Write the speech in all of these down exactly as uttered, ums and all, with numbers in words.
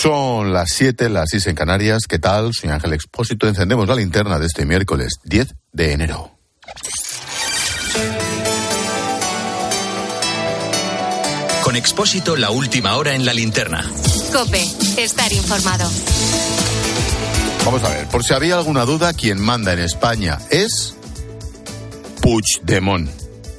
Son las siete, las seis en Canarias. ¿Qué tal? Soy Ángel Expósito. Encendemos la linterna de este miércoles diez de enero. Con Expósito, la última hora en la linterna. COPE, estar informado. Vamos a ver, por si había alguna duda, quien manda en España es Puigdemont.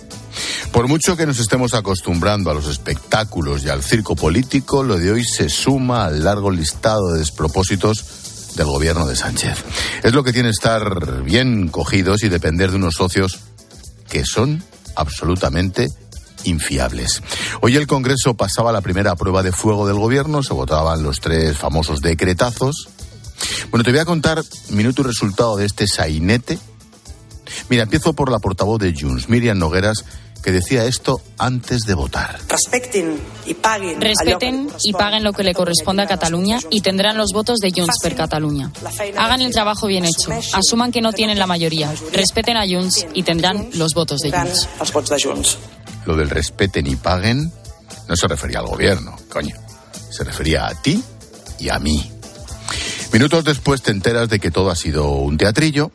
Por mucho que nos estemos acostumbrando a los espectáculos y al circo político, lo de hoy se suma al largo listado de despropósitos del gobierno de Sánchez. Es lo que tiene estar bien cogidos y depender de unos socios que son absolutamente infiables. Hoy el Congreso pasaba la primera prueba de fuego del gobierno, se votaban los tres famosos decretazos. Bueno, te voy a contar minuto y resultado de este sainete. Mira, empiezo por la portavoz de Junts, Míriam Nogueras, que decía esto antes de votar. Respeten y paguen. Respeten y paguen lo que le corresponde a Cataluña y tendrán los votos de Junts per Catalunya. Hagan el trabajo bien hecho. Asuman que no tienen la mayoría. Respeten a Junts y tendrán los votos de Junts. Lo del respeten y paguen no se refería al gobierno, coño. Se refería a ti y a mí. Minutos después te enteras de que todo ha sido un teatrillo.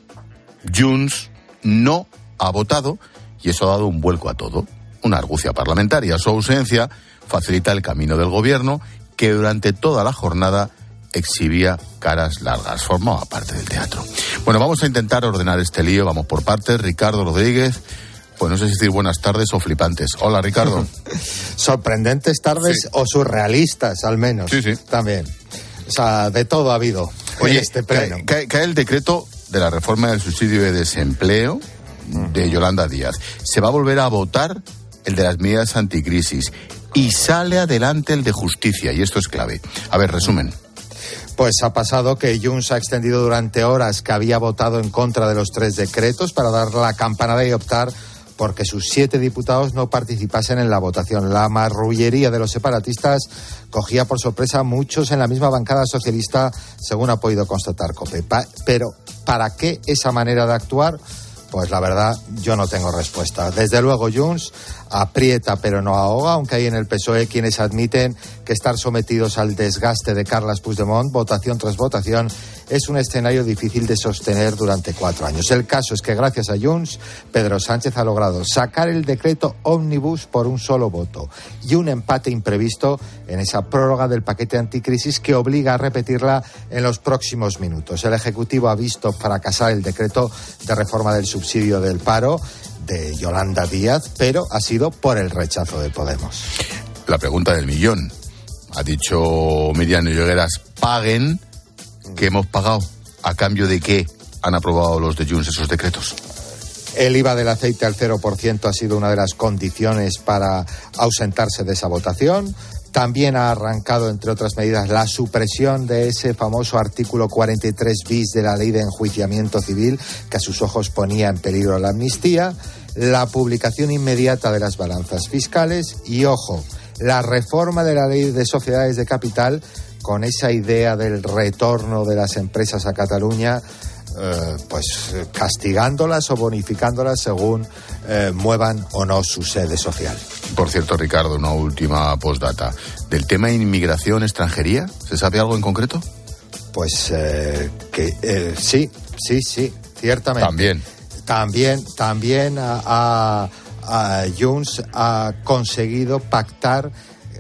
Junts no ha votado y eso ha dado un vuelco a todo. Una argucia parlamentaria. Su ausencia facilita el camino del gobierno, que durante toda la jornada exhibía caras largas. Formaba parte del teatro. Bueno, vamos a intentar ordenar este lío. Vamos por partes. Ricardo Rodríguez. Pues no sé si decir buenas tardes o flipantes. Hola, Ricardo. Sorprendentes tardes, sí. O surrealistas, al menos. Sí, sí. También. O sea, de todo ha habido. Oye, este pleno. Cae, cae el decreto de la reforma del subsidio de desempleo de Yolanda Díaz. Se va a volver a votar el de las medidas anticrisis y sale adelante el de justicia, y esto es clave. A ver, resumen. Pues ha pasado que Junts ha extendido durante horas que había votado en contra de los tres decretos para dar la campanada y optar porque sus siete diputados no participasen en la votación. La marrullería de los separatistas cogía por sorpresa a muchos en la misma bancada socialista, según ha podido constatar COPE. Pa- pero, ¿para qué esa manera de actuar? Pues la verdad, yo no tengo respuesta. Desde luego, Junts aprieta pero no ahoga, aunque hay en el P S O E quienes admiten que estar sometidos al desgaste de Carles Puigdemont, votación tras votación, es un escenario difícil de sostener durante cuatro años. El caso es que gracias a Junts, Pedro Sánchez ha logrado sacar el decreto ómnibus por un solo voto y un empate imprevisto en esa prórroga del paquete anticrisis que obliga a repetirla en los próximos minutos. El Ejecutivo ha visto fracasar el decreto de reforma del subsidio del paro de Yolanda Díaz, pero ha sido por el rechazo de Podemos. La pregunta del millón. Ha dicho Míriam Nogueras, paguen. ¿Qué hemos pagado? ¿A cambio de qué han aprobado los de Junts esos decretos? El I V A del aceite al cero por ciento ha sido una de las condiciones para ausentarse de esa votación. También ha arrancado, entre otras medidas, la supresión de ese famoso artículo cuarenta y tres bis de la Ley de Enjuiciamiento Civil, que a sus ojos ponía en peligro la amnistía, la publicación inmediata de las balanzas fiscales y, ojo, la reforma de la Ley de Sociedades de Capital, con esa idea del retorno de las empresas a Cataluña, eh, pues castigándolas o bonificándolas según eh, muevan o no su sede social. Por cierto, Ricardo, una última postdata. ¿Del tema inmigración, extranjería? ¿Se sabe algo en concreto? Pues eh, que eh, sí, sí, sí, ciertamente. También. También, también a, a, a Junts ha conseguido pactar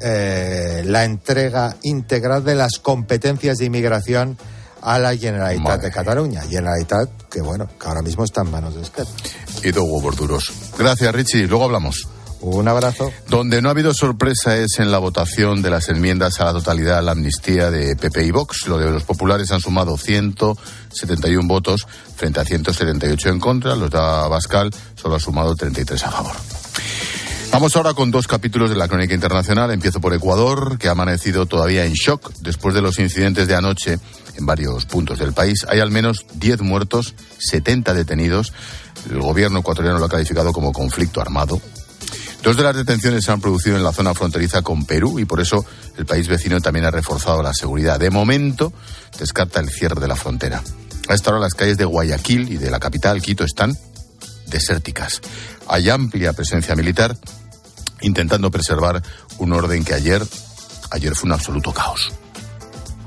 eh, la entrega integral de las competencias de inmigración a la Generalitat Madre. de Cataluña. Generalitat, que bueno, que ahora mismo está en manos de Esquerra. Y dos huevos duros. Gracias, Richie. Luego hablamos. Un abrazo. Donde no ha habido sorpresa es en la votación de las enmiendas a la totalidad a la amnistía de P P y Vox. Lo de los populares han sumado ciento setenta y uno votos frente a ciento setenta y ocho en contra. Los de Abascal solo ha sumado treinta y tres a favor. Vamos ahora con dos capítulos de la crónica internacional. Empiezo por Ecuador, que ha amanecido todavía en shock después de los incidentes de anoche en varios puntos del país. Hay al menos diez muertos, setenta detenidos. El gobierno ecuatoriano lo ha calificado como conflicto armado. Dos de las detenciones se han producido en la zona fronteriza con Perú y por eso el país vecino también ha reforzado la seguridad. De momento, descarta el cierre de la frontera. A esta hora las calles de Guayaquil y de la capital, Quito, están desérticas. Hay amplia presencia militar intentando preservar un orden que ayer, ayer fue un absoluto caos.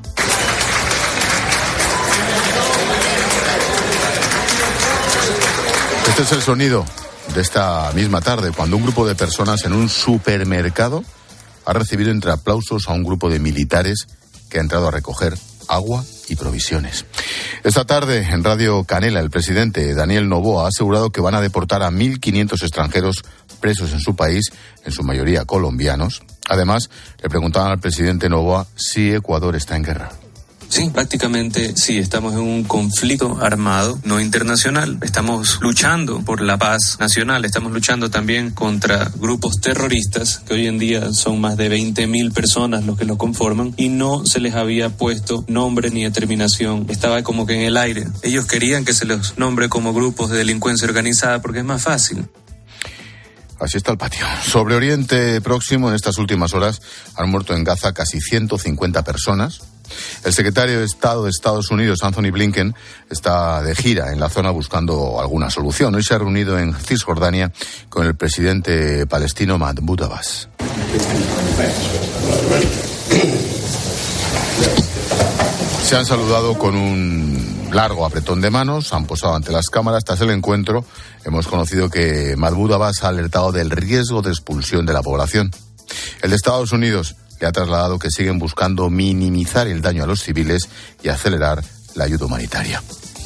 Este es el sonido de esta misma tarde, cuando un grupo de personas en un supermercado ha recibido entre aplausos a un grupo de militares que ha entrado a recoger agua y provisiones. Esta tarde, en Radio Canela, el presidente Daniel Noboa ha asegurado que van a deportar a mil quinientos extranjeros presos en su país, en su mayoría colombianos. Además, le preguntaban al presidente Noboa si Ecuador está en guerra. Sí, prácticamente sí, estamos en un conflicto armado, no internacional. Estamos luchando por la paz nacional, estamos luchando también contra grupos terroristas, que hoy en día son más de veinte mil personas los que lo conforman, y no se les había puesto nombre ni determinación. Estaba como que en el aire. Ellos querían que se los nombre como grupos de delincuencia organizada porque es más fácil. Así está el patio. Sobre Oriente Próximo, en estas últimas horas, han muerto en Gaza casi ciento cincuenta personas. El secretario de Estado de Estados Unidos, Anthony Blinken, está de gira en la zona buscando alguna solución. Hoy se ha reunido en Cisjordania con el presidente palestino Mahmoud Abbas. Se han saludado con un largo apretón de manos, han posado ante las cámaras. Tras el encuentro, hemos conocido que Mahmoud Abbas ha alertado del riesgo de expulsión de la población. El de Estados Unidos le ha trasladado que siguen buscando minimizar el daño a los civiles y acelerar la ayuda humanitaria.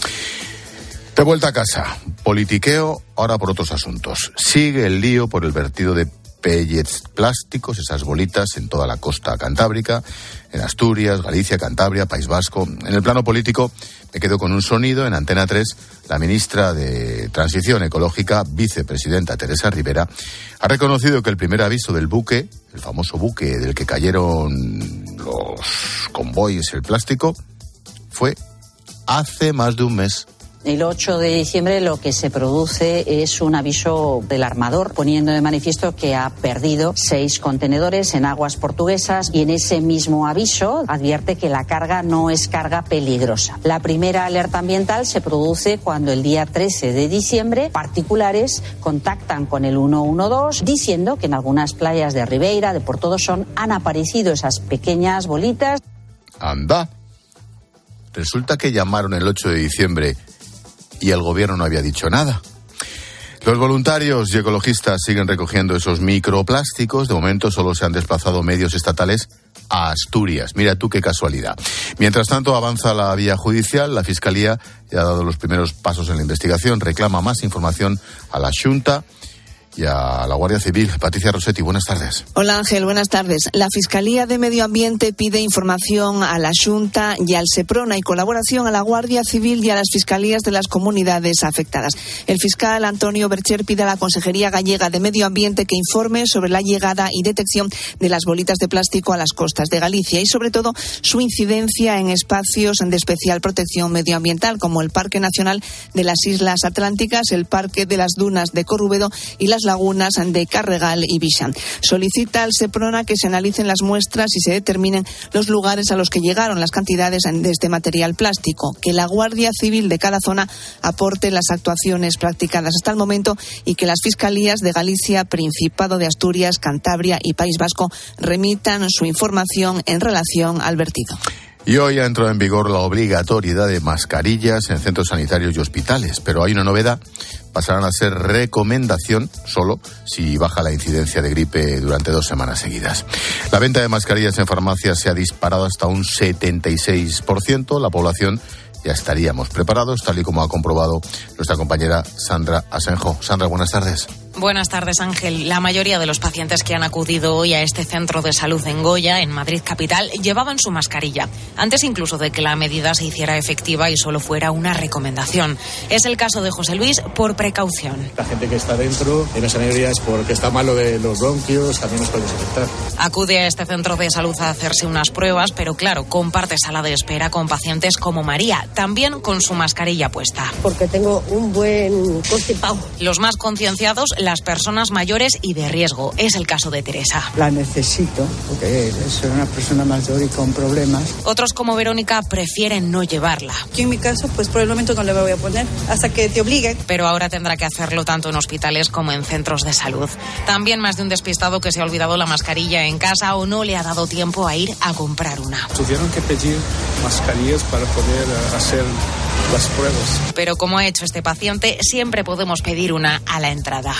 De vuelta a casa, politiqueo ahora por otros asuntos. Sigue el lío por el vertido de pellets plásticos, esas bolitas en toda la costa cantábrica, en Asturias, Galicia, Cantabria, País Vasco. En el plano político me quedo con un sonido. En Antena tres, la ministra de Transición Ecológica, vicepresidenta Teresa Rivera, ha reconocido que el primer aviso del buque, el famoso buque del que cayeron los convoyes, el plástico, fue hace más de un mes. El ocho de diciembre lo que se produce es un aviso del armador poniendo de manifiesto que ha perdido seis contenedores en aguas portuguesas, y en ese mismo aviso advierte que la carga no es carga peligrosa. La primera alerta ambiental se produce cuando el día trece de diciembre particulares contactan con el ciento doce diciendo que en algunas playas de Ribeira, de Portodosón, han aparecido esas pequeñas bolitas. Anda. Resulta que llamaron el ocho de diciembre y el gobierno no había dicho nada. Los voluntarios y ecologistas siguen recogiendo esos microplásticos. De momento solo se han desplazado medios estatales a Asturias. Mira tú qué casualidad. Mientras tanto avanza la vía judicial. La Fiscalía ya ha dado los primeros pasos en la investigación. Reclama más información a la Xunta y a la Guardia Civil. Patricia Rossetti, buenas tardes. Hola Ángel, buenas tardes. La Fiscalía de Medio Ambiente pide información a la Xunta y al Seprona y colaboración a la Guardia Civil y a las fiscalías de las comunidades afectadas. El fiscal Antonio Bercher pide a la Consejería Gallega de Medio Ambiente que informe sobre la llegada y detección de las bolitas de plástico a las costas de Galicia y sobre todo su incidencia en espacios de especial protección medioambiental como el Parque Nacional de las Islas Atlánticas, el Parque de las Dunas de Corrubedo y las lagunas de Carregal y Bixán. Solicita al Seprona que se analicen las muestras y se determinen los lugares a los que llegaron las cantidades de este material plástico, que la Guardia Civil de cada zona aporte las actuaciones practicadas hasta el momento y que las fiscalías de Galicia, Principado de Asturias, Cantabria y País Vasco remitan su información en relación al vertido. Y hoy ha entrado en vigor la obligatoriedad de mascarillas en centros sanitarios y hospitales, pero hay una novedad. Pasarán a ser recomendación solo si baja la incidencia de gripe durante dos semanas seguidas. La venta de mascarillas en farmacias se ha disparado hasta un setenta y seis por ciento. La población ya estaríamos preparados, tal y como ha comprobado nuestra compañera Sandra Asenjo. Sandra, buenas tardes. Buenas tardes, Ángel. La mayoría de los pacientes que han acudido hoy a este centro de salud en Goya, en Madrid capital, llevaban su mascarilla, antes incluso de que la medida se hiciera efectiva y solo fuera una recomendación. Es el caso de José Luis, por precaución. La gente que está dentro, en esa mayoría es porque está malo de los bronquios, también nos puede afectar. Acude a este centro de salud a hacerse unas pruebas, pero claro, comparte sala de espera con pacientes como María, también con su mascarilla puesta. Porque tengo un buen constipado. Los más concienciados, las personas mayores y de riesgo. Es el caso de Teresa. La necesito, porque soy una persona mayor y con problemas. Otros, como Verónica, prefieren no llevarla. Yo en mi caso, pues por el momento no le voy a poner, hasta que te obliguen. Pero ahora tendrá que hacerlo tanto en hospitales como en centros de salud. También más de un despistado que se ha olvidado la mascarilla en casa o no le ha dado tiempo a ir a comprar una. Tuvieron que pedir mascarillas para poder hacer las pruebas. Pero como ha hecho este paciente, siempre podemos pedir una a la entrada.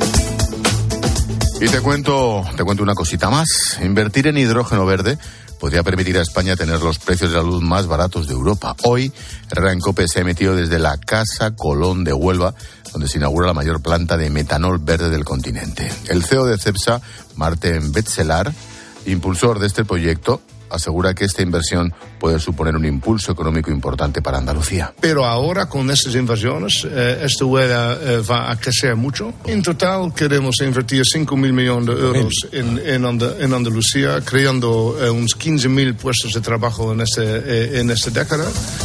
Y te cuento, te cuento una cosita más. Invertir en hidrógeno verde podría permitir a España tener los precios de la luz más baratos de Europa. Hoy, Herrera en COPE se ha emitido desde la Casa Colón de Huelva, donde se inaugura la mayor planta de metanol verde del continente. El C E O de Cepsa, Marten Betzelar, impulsor de este proyecto, asegura que esta inversión puede suponer un impulso económico importante para Andalucía. Pero ahora con estas inversiones, eh, esta huella eh, va a crecer mucho. En total queremos invertir cinco mil millones de euros en, en, And- en Andalucía, creando eh, unos quince mil puestos de trabajo en, este, eh, en esta década.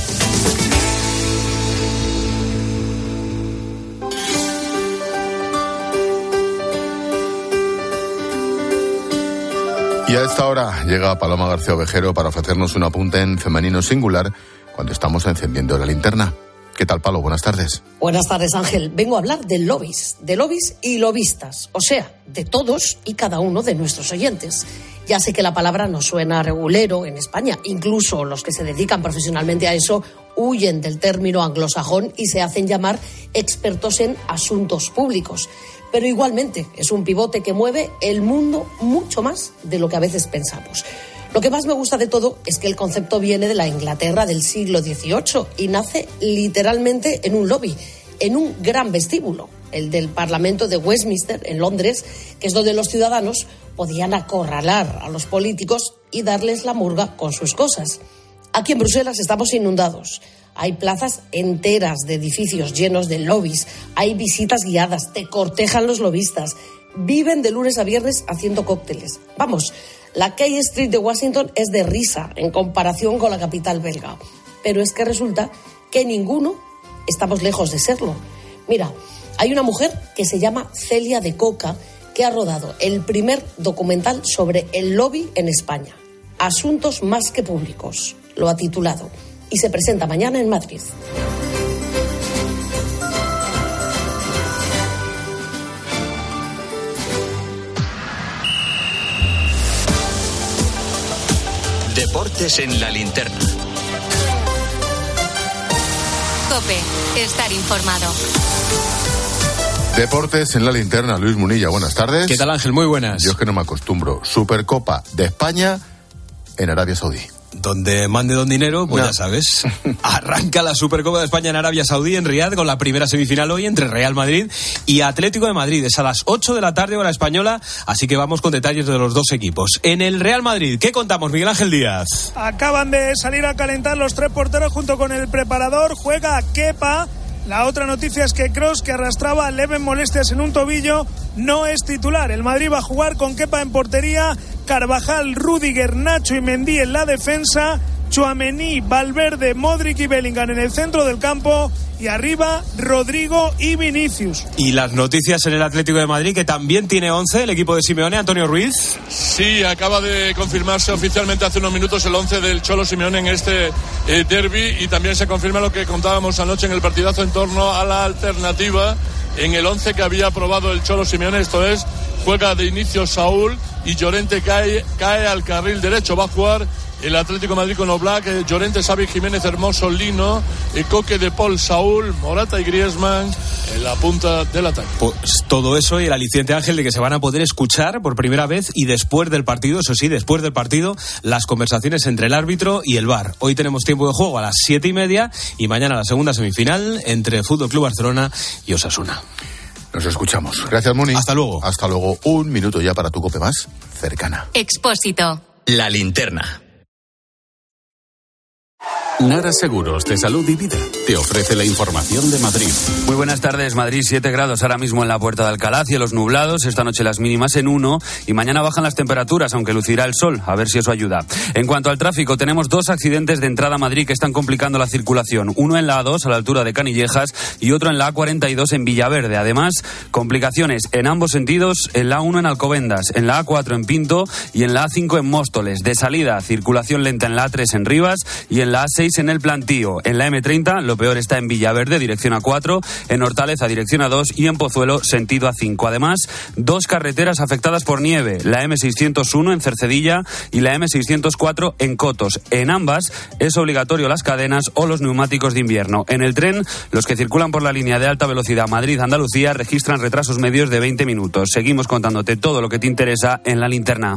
Y a esta hora llega Paloma García Ovejero para ofrecernos un apunte en femenino singular cuando estamos encendiendo la linterna. ¿Qué tal, Palo? Buenas tardes. Buenas tardes, Ángel. Vengo a hablar de lobbies, de lobbies y lobistas, o sea, de todos y cada uno de nuestros oyentes. Ya sé que la palabra nos suena regulero en España, incluso los que se dedican profesionalmente a eso huyen del término anglosajón y se hacen llamar expertos en asuntos públicos. Pero igualmente es un pivote que mueve el mundo mucho más de lo que a veces pensamos. Lo que más me gusta de todo es que el concepto viene de la Inglaterra del siglo dieciocho y nace literalmente en un lobby, en un gran vestíbulo, el del Parlamento de Westminster, en Londres, que es donde los ciudadanos podían acorralar a los políticos y darles la murga con sus cosas. Aquí en Bruselas estamos inundados. Hay plazas enteras de edificios llenos de lobbies, hay visitas guiadas, te cortejan los lobistas, viven de lunes a viernes haciendo cócteles. Vamos, la Key Street de Washington es de risa en comparación con la capital belga. Pero es que resulta que ninguno estamos lejos de serlo. Mira, hay una mujer que se llama Celia de Coca que ha rodado el primer documental sobre el lobby en España. Asuntos más que públicos, lo ha titulado. Y se presenta mañana en Madrid. Deportes en la linterna. COPE, estar informado. Deportes en la linterna, Luis Munilla, buenas tardes. ¿Qué tal, Ángel? Muy buenas. Yo es que no me acostumbro. Supercopa de España en Arabia Saudí. Donde mande don dinero, pues no. Ya sabes. Arranca la Supercopa de España en Arabia Saudí, en Riad, con la primera semifinal hoy entre Real Madrid y Atlético de Madrid. Es a las ocho de la tarde, hora española, así que vamos con detalles de los dos equipos. En el Real Madrid, ¿qué contamos, Miguel Ángel Díaz? Acaban de salir a calentar los tres porteros junto con el preparador. Juega Kepa. La otra noticia es que Kroos, que arrastraba leves molestias en un tobillo, no es titular. El Madrid va a jugar con Kepa en portería, Carvajal, Rüdiger, Nacho y Mendy en la defensa, Tchouaméni, Valverde, Modric y Bellingham en el centro del campo y arriba Rodrigo y Vinicius. Y las noticias en el Atlético de Madrid, que también tiene once, el equipo de Simeone, Antonio Ruiz. Sí, acaba de confirmarse oficialmente hace unos minutos el once del Cholo Simeone en este eh, derbi, y también se confirma lo que contábamos anoche en el partidazo en torno a la alternativa en el once que había aprobado el Cholo Simeone. Esto es, juega de inicio Saúl y Llorente cae, cae al carril derecho. Va a jugar el Atlético de Madrid con Oblak, eh, Llorente, Xavi, Jiménez, Hermoso, Lino, eh, Coque, De Paul, Saúl, Morata y Griezmann en la punta del ataque. Pues todo eso y el aliciente, Ángel, de que se van a poder escuchar por primera vez y después del partido, eso sí, después del partido, las conversaciones entre el árbitro y el V A R. Hoy tenemos tiempo de juego a las siete y media y mañana la segunda semifinal entre Fútbol Club Barcelona y Osasuna. Nos escuchamos. Gracias, Muni. Hasta luego. Hasta luego. Un minuto ya para tu COPE más cercana. Expósito. La linterna. Nara Seguros de Salud y Vida te ofrece la información de Madrid. Muy buenas tardes. Madrid, siete grados ahora mismo en la Puerta de Alcalá, cielos nublados, esta noche las mínimas en uno y mañana bajan las temperaturas, aunque lucirá el sol, a ver si eso ayuda. En cuanto al tráfico, tenemos dos accidentes de entrada a Madrid que están complicando la circulación. Uno en la A dos, a la altura de Canillejas, y otro en la A cuarenta y dos, en Villaverde. Además, complicaciones en ambos sentidos, en la A uno en Alcobendas, en la A cuatro en Pinto y en la A cinco en Móstoles. De salida, circulación lenta en la A tres en Rivas y en la A seis en El Plantío. En la eme treinta, los lo peor está en Villaverde, dirección A cuatro, en Hortaleza, dirección A dos y en Pozuelo, sentido A cinco. Además, dos carreteras afectadas por nieve, la eme seiscientos uno en Cercedilla y la eme seiscientos cuatro en Cotos. En ambas es obligatorio las cadenas o los neumáticos de invierno. En el tren, los que circulan por la línea de alta velocidad Madrid-Andalucía registran retrasos medios de veinte minutos. Seguimos contándote todo lo que te interesa en la linterna.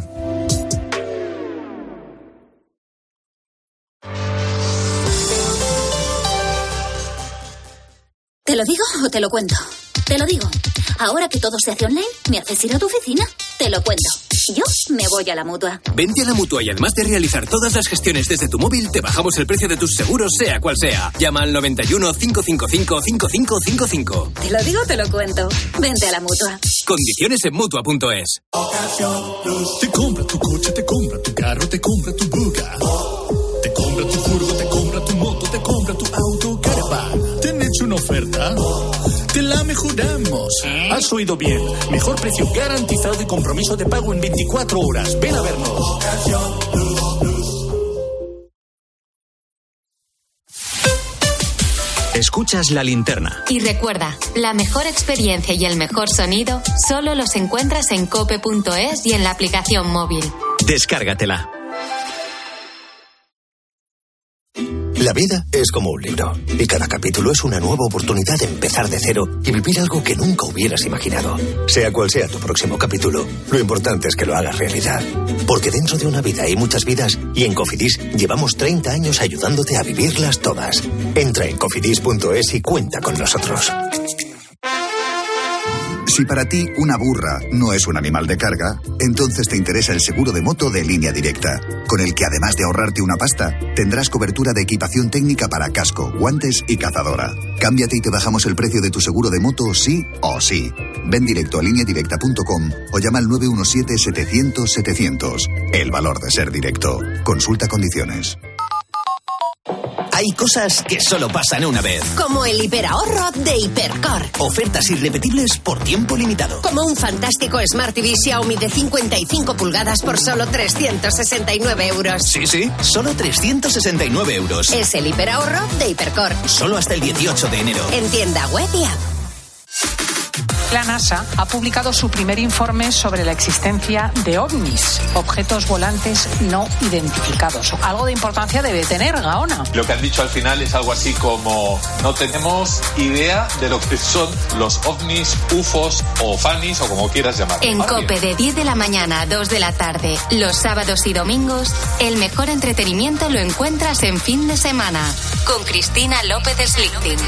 ¿Te lo digo o te lo cuento? Te lo digo. Ahora que todo se hace online, ¿me haces ir a tu oficina? Te lo cuento. Yo me voy a la Mutua. Vente a la Mutua y además de realizar todas las gestiones desde tu móvil, te bajamos el precio de tus seguros, sea cual sea. Llama al noventa y uno, cinco cinco cinco, cinco cinco cinco cinco. Te lo digo o te lo cuento. Vente a la Mutua. Condiciones en Mutua punto es. Te compra tu coche, te compra tu carro, te compra tu buga. Te compra tu furgo, te compra tu moto, te compra tu auto, caravan. ¿Te han hecho una oferta? Te la mejoramos. Has oído bien. Mejor precio garantizado y compromiso de pago en veinticuatro horas. Ven a vernos. Escuchas La Linterna. Y recuerda, la mejor experiencia y el mejor sonido solo los encuentras en cope punto es y en la aplicación móvil. Descárgatela. La vida es como un libro, y cada capítulo es una nueva oportunidad de empezar de cero y vivir algo que nunca hubieras imaginado. Sea cual sea tu próximo capítulo, lo importante es que lo hagas realidad. Porque dentro de una vida hay muchas vidas, y en Cofidis llevamos treinta años ayudándote a vivirlas todas. Entra en cofidis punto es y cuenta con nosotros. Si para ti una burra no es un animal de carga, entonces te interesa el seguro de moto de Línea Directa, con el que además de ahorrarte una pasta, tendrás cobertura de equipación técnica para casco, guantes y cazadora. Cámbiate y te bajamos el precio de tu seguro de moto sí o sí. Ven directo a línea directa punto com o llama al nueve uno siete, setecientos, setecientos. El valor de ser directo. Consulta condiciones. Hay cosas que solo pasan una vez. Como el hiperahorro de Hipercor. Ofertas irrepetibles por tiempo limitado. Como un fantástico Smart T V Xiaomi de cincuenta y cinco pulgadas por solo trescientos sesenta y nueve euros. Sí, sí, solo trescientos sesenta y nueve euros. Es el hiperahorro de Hipercor. Solo hasta el dieciocho de enero. En tienda web y app. La NASA ha publicado su primer informe sobre la existencia de ovnis, objetos volantes no identificados. Algo de importancia debe tener, Gaona. Lo que han dicho al final es algo así como: no tenemos idea de lo que son los ovnis, ufos o fanis o como quieras llamarlo. En COPE de diez de la mañana a dos de la tarde, los sábados y domingos, el mejor entretenimiento lo encuentras en Fin de Semana, con Cristina López Slichting.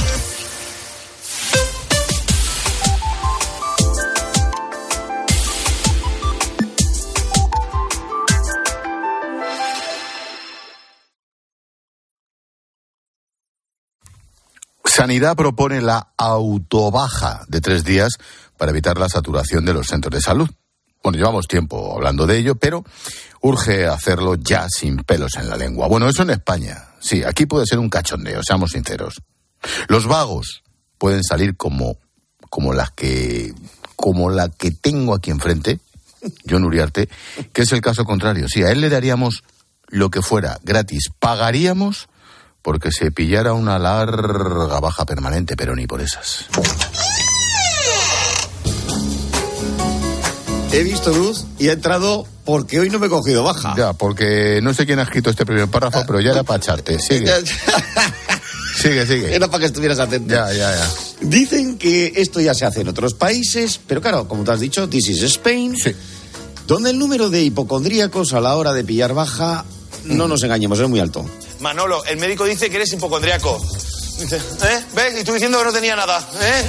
Sanidad propone la autobaja de tres días para evitar la saturación de los centros de salud. Bueno, llevamos tiempo hablando de ello, pero urge hacerlo ya sin pelos en la lengua. Bueno, eso en España. Sí, aquí puede ser un cachondeo, seamos sinceros. Los vagos pueden salir como, como las que, como la que tengo aquí enfrente, Jon Uriarte, que es el caso contrario. Sí, a él le daríamos lo que fuera gratis. Pagaríamos porque se pillara una larga baja permanente, pero ni por esas. He visto luz y he entrado porque hoy no me he cogido baja. Ya, porque no sé quién ha escrito este primer párrafo, pero ya era para echarte. Sigue. Sigue, sigue. Era para que estuvieras atento. Ya, ya, ya. Dicen que esto ya se hace en otros países, pero claro, como te has dicho, this is Spain, sí, donde el número de hipocondríacos a la hora de pillar baja, no mm. nos engañemos, es muy alto. Manolo, el médico dice que eres hipocondríaco. Dice, ¿eh? ¿Ves? Y tú diciendo que no tenía nada, ¿eh?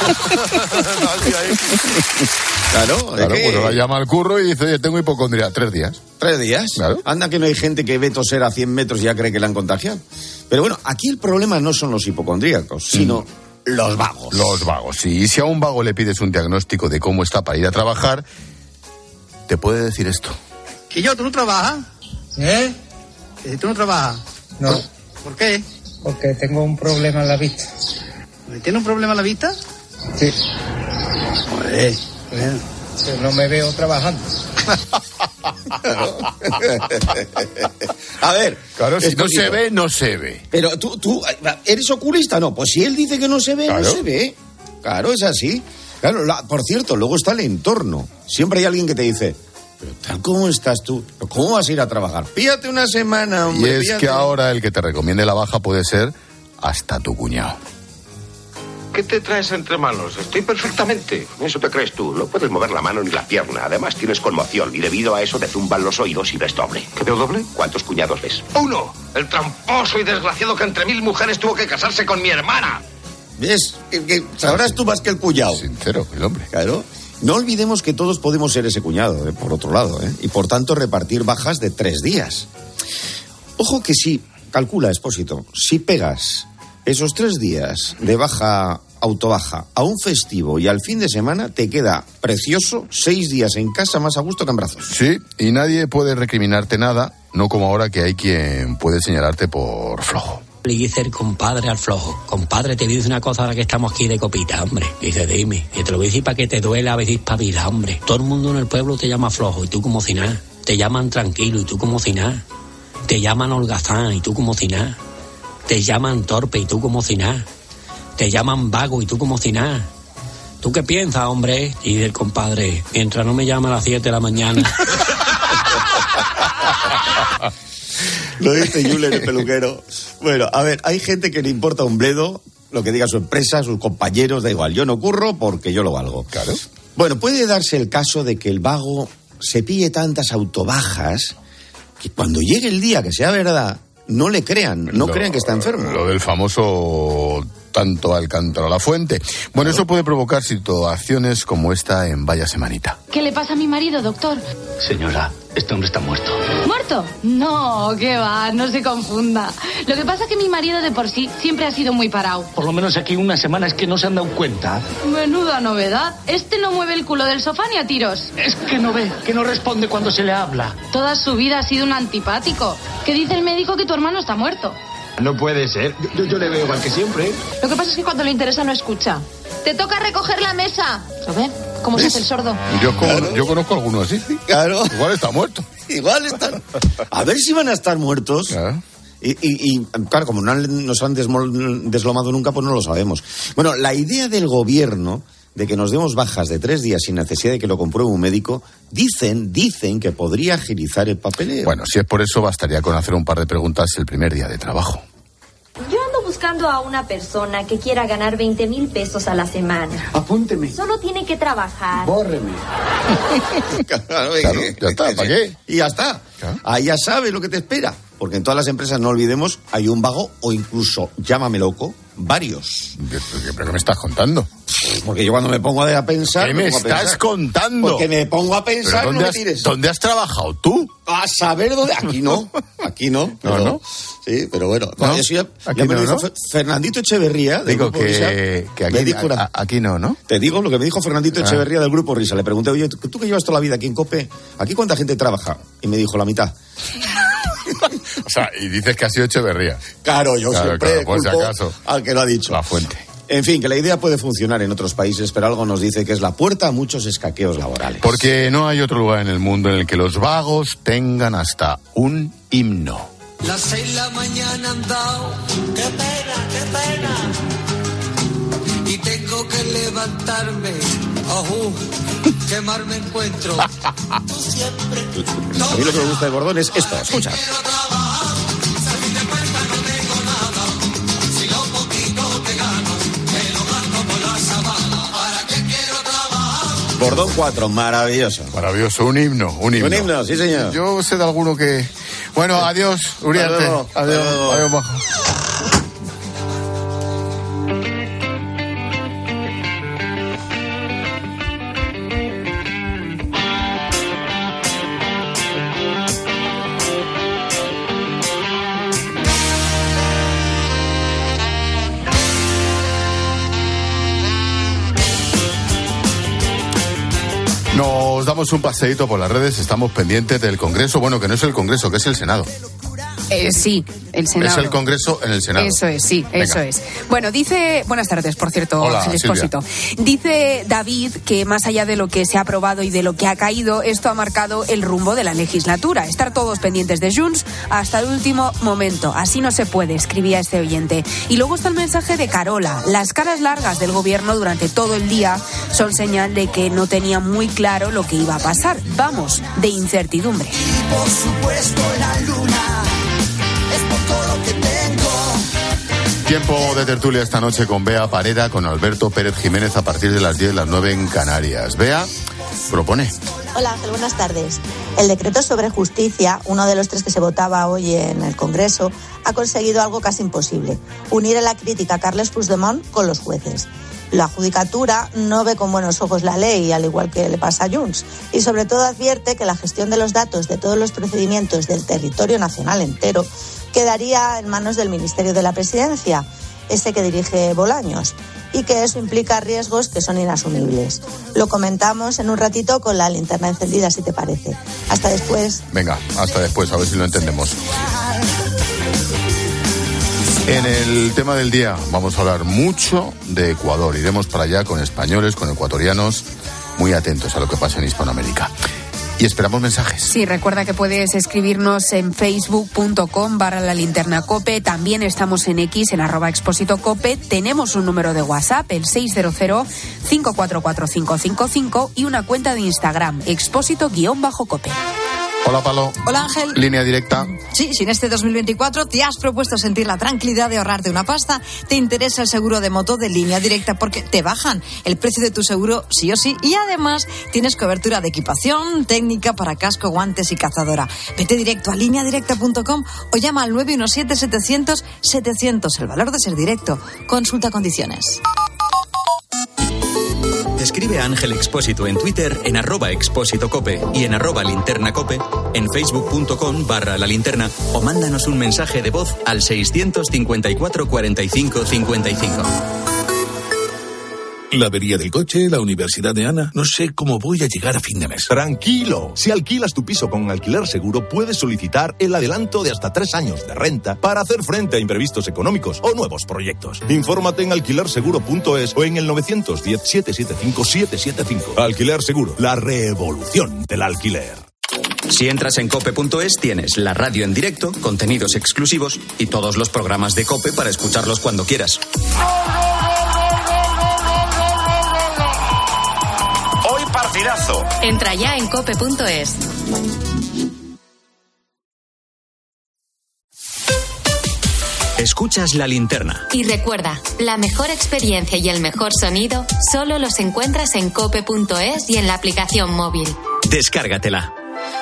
Claro, claro, que... pues la llama al curro y dice, oye, tengo hipocondria. Tres días. ¿Tres días? Claro. Anda que no hay gente que ve toser a cien metros y ya cree que la han contagiado. Pero bueno, aquí el problema no son los hipocondríacos, sino mm. los vagos. Los vagos, sí. Y si a un vago le pides un diagnóstico de cómo está para ir a trabajar, te puede decir esto. ¿Que yo, tú no trabajas? ¿Eh? ¿Tú no trabajas? No. ¿Por, ¿Por qué? Porque tengo un problema en la vista. ¿Tiene un problema en la vista? Sí. Joder, no me veo trabajando. A ver. Claro, si no Esposito. se ve, no se ve. Pero tú, tú, ¿eres oculista? No, pues si él dice que no se ve, Claro. no se ve. Claro, es así. Claro, la- por cierto, luego está el entorno. Siempre hay alguien que te dice, pero tal como estás tú, ¿cómo vas a ir a trabajar? Píate una semana, Y hombre. es píate. que ahora el que te recomiende la baja puede ser hasta tu cuñado. ¿Qué te traes entre manos? Estoy perfectamente. Eso te crees tú. No puedes mover la mano ni la pierna. Además tienes conmoción y debido a eso te zumban los oídos y ves doble. ¿Qué veo doble? ¿Cuántos cuñados ves? ¡Uno! El tramposo y desgraciado que entre mil mujeres tuvo que casarse con mi hermana. ¿Ves? Que, que sabrás tú más que el cuñado. Sincero, el hombre. Claro. No olvidemos que todos podemos ser ese cuñado, ¿eh? Por otro lado, ¿eh? Y por tanto repartir bajas de tres días. Ojo que si, calcula, Expósito, si pegas esos tres días de baja autobaja a un festivo y al fin de semana, te queda precioso seis días en casa más a gusto que en brazos. Sí, y nadie puede recriminarte nada, no como ahora que hay quien puede señalarte por flojo. Le dice el compadre al flojo, compadre, te dice una cosa ahora que estamos aquí de copita, hombre. Dice, dime, y te lo voy a decir para que te duela a veces espabila, hombre. Todo el mundo en el pueblo te llama flojo y tú como si nada. Te llaman tranquilo y tú como si nada. Te llaman holgazán y tú como si nada. Te llaman torpe y tú como si nada. Te llaman vago y tú como si nada. ¿Tú qué piensas, hombre? Y dice el compadre, mientras no me llama a las siete de la mañana. Lo dice Julen, el peluquero. Bueno, a ver, hay gente que le importa un bledo lo que diga su empresa, sus compañeros, da igual. Yo no curro porque yo lo valgo. Claro. Bueno, puede darse el caso de que el vago se pille tantas autobajas que cuando llegue el día que sea verdad, no le crean, no Lo- crean que está enfermo. Lo del famoso tanto al cántaro a la fuente. Bueno, eso puede provocar situaciones como esta en Vaya Semanita. ¿Qué le pasa a mi marido, doctor? Señora, este hombre está muerto. ¿Muerto? No, qué va, no se confunda. Lo que pasa es que mi marido de por sí siempre ha sido muy parado. Por lo menos aquí una semana es que no se han dado cuenta. Menuda novedad. Este no mueve el culo del sofá ni a tiros. Es que no ve, que no responde cuando se le habla. Toda su vida ha sido un antipático. ¿Qué dice el médico que tu hermano está muerto? No puede ser. Yo, yo le veo igual que siempre. Lo que pasa es que cuando le interesa no escucha. ¡Te toca recoger la mesa! ¿Lo ve? ¿Cómo se hace el sordo? Yo, con- yo conozco a algunos así. Claro. Igual está muerto. Igual están. A ver si van a estar muertos. Claro. Y, y- y, claro, como no han- nos han desmol- deslomado nunca, pues no lo sabemos. Bueno, la idea del gobierno de que nos demos bajas de tres días sin necesidad de que lo compruebe un médico, dicen, dicen que podría agilizar el papeleo. Bueno, si es por eso, bastaría con hacer un par de preguntas el primer día de trabajo. Yo ando buscando a una persona que quiera ganar veinte mil pesos a la semana. Apúnteme. Solo tiene que trabajar. Bórreme. Claro, Claro, ya está, ¿para qué? Y ya está. Ahí ya sabes lo que te espera. Porque en todas las empresas, no olvidemos, hay un vago o incluso, llámame loco, varios. ¿Pero qué me estás contando? Porque yo cuando me pongo a pensar... ¿Qué me pongo a estás pensar. contando? Porque me pongo a pensar, ¿Pero no dónde me has- tires. ¿Dónde has trabajado tú? A saber dónde... Aquí no, aquí no. pero- No, no. Sí, pero bueno. ¿No? Eso ya, Aquí ya me no, lo dijo ¿no? Fe- Fernandito Echeverría, del Digo Grupo Risa. que, que Me aquí, dijo una- a- aquí no, ¿no? Te digo lo que me dijo Fernandito Ah. Echeverría del Grupo Risa. Le pregunté, oye, ¿tú, tú que llevas toda la vida aquí en COPE, ¿aquí cuánta gente trabaja? Y me dijo, la mitad. O sea, y dices que ha sido Echeverría. Claro, yo Claro, siempre claro, por si culpo acaso. al que lo ha dicho. La fuente. En fin, que la idea puede funcionar en otros países, pero algo nos dice que es la puerta a muchos escaqueos laborales. Porque no hay otro lugar en el mundo en el que los vagos tengan hasta un himno. Las seis de la mañana han dado, qué pena, qué pena. Y tengo que levantarme, ojú, qué mal me encuentro. Tú siempre. A mí lo que me gusta de Bordón es esto, escucha. Si lo poquito te gano, me lo gano por la sabana. ¿Para qué quiero trabajar? Bordón cuatro, maravilloso. Maravilloso, un himno, un himno. Un himno, sí, señor. Yo sé de alguno que... Bueno, adiós, Uriarte. Hasta luego. Adiós, Hasta luego. adiós, bajo. Nos damos un paseíto por las redes, estamos pendientes del Congreso, bueno, que no es el Congreso, que es el Senado. Eh, sí, el Senado. Es el Congreso en el Senado. Eso es, sí, Venga. eso es. Bueno, dice... Buenas tardes, por cierto, Hola, Ángel Silvia. Expósito. Dice David que más allá de lo que se ha aprobado y de lo que ha caído, esto ha marcado el rumbo de la legislatura. Estar todos pendientes de Junts hasta el último momento. Así no se puede, escribía este oyente. Y luego está el mensaje de Carola. Las caras largas del gobierno durante todo el día son señal de que no tenía muy claro lo que iba a pasar. Vamos, de incertidumbre. Y por supuesto la luna es por todo lo que tengo. Tiempo de tertulia esta noche con Bea Parera, con Alberto Pérez Jiménez a partir de las diez, las nueve en Canarias. Bea propone. Hola Ángel, buenas tardes. El decreto sobre justicia, uno de los tres que se votaba hoy en el Congreso, ha conseguido algo casi imposible: unir a la crítica a Carles Puigdemont con los jueces. La judicatura no ve con buenos ojos la ley, al igual que le pasa a Junts, y sobre todo advierte que la gestión de los datos de todos los procedimientos del territorio nacional entero quedaría en manos del Ministerio de la Presidencia, ese que dirige Bolaños, y que eso implica riesgos que son inasumibles. Lo comentamos en un ratito con la linterna encendida, si te parece. Hasta después. Venga, hasta después, a ver si lo entendemos. En el tema del día vamos a hablar mucho de Ecuador. Iremos para allá con españoles, con ecuatorianos, muy atentos a lo que pasa en Hispanoamérica. Y esperamos mensajes. Sí, recuerda que puedes escribirnos en facebook.com barra la linterna cope. También estamos en X, en arroba expósito cope. Tenemos un número de WhatsApp, el seis cero cero, cinco cuatro cuatro, cinco cinco cinco, y una cuenta de Instagram, expósito-cope. Hola, Palo. Hola, Ángel. Línea directa. Sí, si en este dos mil veinticuatro te has propuesto sentir la tranquilidad de ahorrarte una pasta, te interesa el seguro de moto de Línea Directa porque te bajan el precio de tu seguro sí o sí, y además tienes cobertura de equipación, técnica para casco, guantes y cazadora. Vete directo a línea directa punto com o llama al nueve uno siete, setecientos, setecientos. El valor de ser directo. Consulta condiciones. Escribe a Ángel Expósito en Twitter en arroba expósito cope y en arroba linterna cope, en facebook.com barra la linterna, o mándanos un mensaje de voz al seiscientos cincuenta y cuatro, cuarenta y cinco, cincuenta y cinco. La avería del coche, la universidad de Ana. No sé cómo voy a llegar a fin de mes. Tranquilo. Si alquilas tu piso con Alquiler Seguro, puedes solicitar el adelanto de hasta tres años de renta para hacer frente a imprevistos económicos o nuevos proyectos. Infórmate en alquiler seguro punto es o en el nueve uno cero, siete siete cinco, siete siete cinco. Alquiler Seguro, la revolución del alquiler. Si entras en cope punto es, tienes la radio en directo, contenidos exclusivos y todos los programas de COPE para escucharlos cuando quieras. Partidazo. Entra ya en cope punto es. Escuchas La Linterna. Y recuerda, la mejor experiencia y el mejor sonido solo los encuentras en cope punto es y en la aplicación móvil. Descárgatela.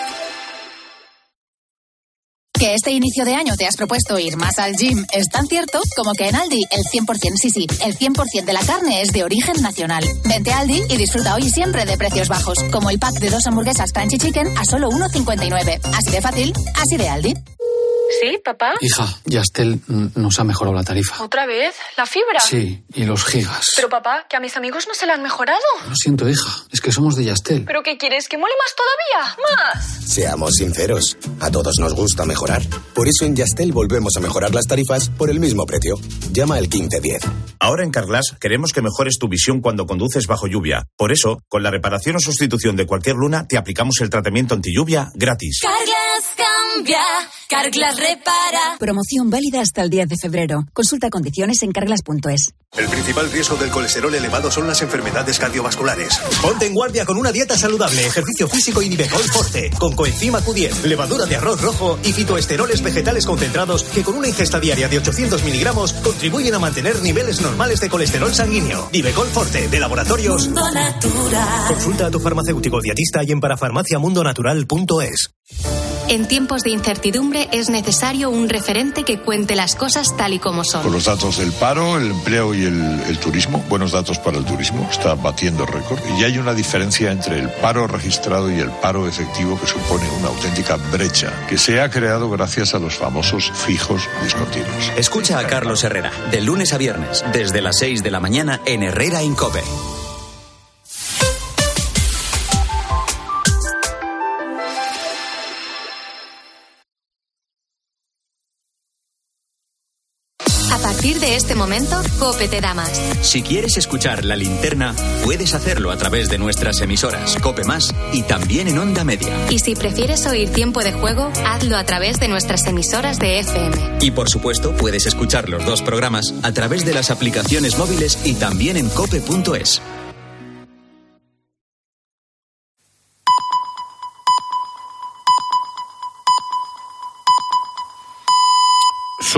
Que este inicio de año te has propuesto ir más al gym es tan cierto como que en Aldi el cien por ciento, sí, sí, el cien por ciento de la carne es de origen nacional. Vente a Aldi y disfruta hoy y siempre de precios bajos, como el pack de dos hamburguesas Crunchy Chicken a solo uno cincuenta y nueve. Así de fácil, así de Aldi. ¿Sí, papá? Hija, Yastel nos ha mejorado la tarifa. ¿Otra vez? ¿La fibra? Sí, y los gigas. Pero papá, que a mis amigos no se la han mejorado. Lo siento, hija, es que somos de Yastel. ¿Pero qué quieres? ¿Que mole más todavía? ¡Más! Seamos sinceros, a todos nos gusta mejorar. Por eso en Yastel volvemos a mejorar las tarifas por el mismo precio. Llama al quince diez. Ahora en Carglass queremos que mejores tu visión cuando conduces bajo lluvia. Por eso, con la reparación o sustitución de cualquier luna, te aplicamos el tratamiento anti lluvia gratis. Carglass cambia, Carglass repara. Promoción válida hasta el diez de febrero. Consulta condiciones en carglass punto es. El principal riesgo del colesterol elevado son las enfermedades cardiovasculares. Ponte en guardia con una dieta saludable, ejercicio físico y Nivecol Forte, con coenzima Q diez, levadura de arroz rojo y fitoesteroles vegetales concentrados que con una ingesta diaria de ochocientos miligramos contribuyen a mantener niveles normales de colesterol sanguíneo. Nivecol Forte, de Laboratorios Mundo Natural. Consulta a tu farmacéutico dietista y en parafarmaciamundonatural punto es. En tiempos de incertidumbre es necesario un referente que cuente las cosas tal y como son. Con los datos del paro, el empleo y el, el turismo, buenos datos para el turismo, está batiendo récord. Y hay una diferencia entre el paro registrado y el paro efectivo que supone una auténtica brecha que se ha creado gracias a los famosos fijos discontinuos. Escucha a Carlos Herrera, de lunes a viernes, desde las seis de la mañana en Herrera en COPE. A partir de este momento, COPE te da más. Si quieres escuchar La Linterna, puedes hacerlo a través de nuestras emisoras COPE Más y también en Onda Media. Y si prefieres oír Tiempo de Juego, hazlo a través de nuestras emisoras de F M. Y por supuesto, puedes escuchar los dos programas a través de las aplicaciones móviles y también en cope punto es.